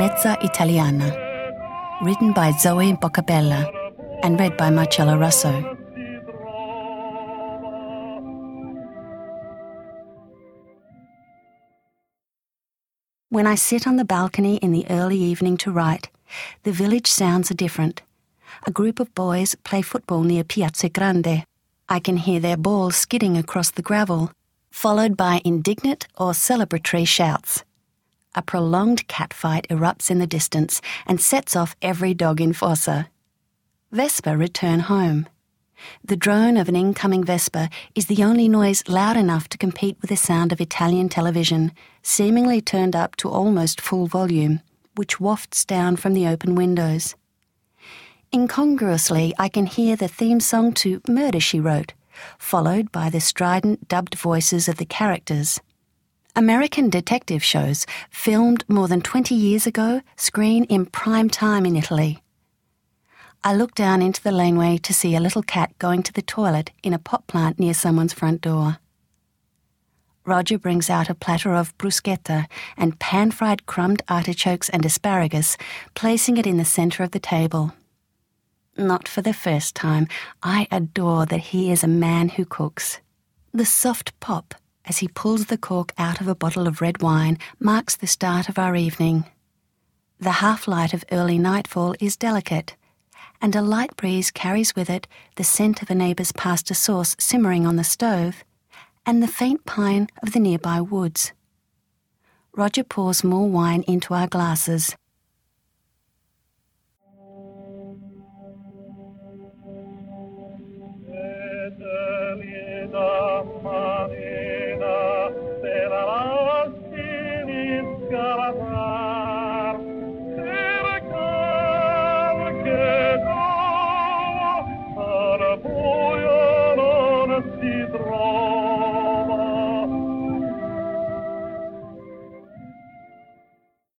Mezza Italiana, written by Zoe Boccabella and read by Marcella Russo. When I sit on the balcony in the early evening to write, the village sounds are different. A group of boys play football near Piazza Grande. I can hear their ball skidding across the gravel, followed by indignant or celebratory shouts. A prolonged catfight erupts in the distance and sets off every dog in Fossa. Vespa return home. The drone of an incoming Vespa is the only noise loud enough to compete with the sound of Italian television, seemingly turned up to almost full volume, which wafts down from the open windows. Incongruously, I can hear the theme song to Murder, She Wrote, followed by the strident dubbed voices of the characters. American detective shows, filmed more than 20 years ago, screen in prime time in Italy. I look down into the laneway to see a little cat going to the toilet in a pot plant near someone's front door. Roger brings out a platter of bruschetta and pan-fried crumbed artichokes and asparagus, placing it in the centre of the table. Not for the first time, I adore that he is a man who cooks. The soft pop, as he pulls the cork out of a bottle of red wine, marks the start of our evening. The half-light of early nightfall is delicate, and a light breeze carries with it the scent of a neighbour's pasta sauce simmering on the stove, and the faint pine of the nearby woods. Roger pours more wine into our glasses,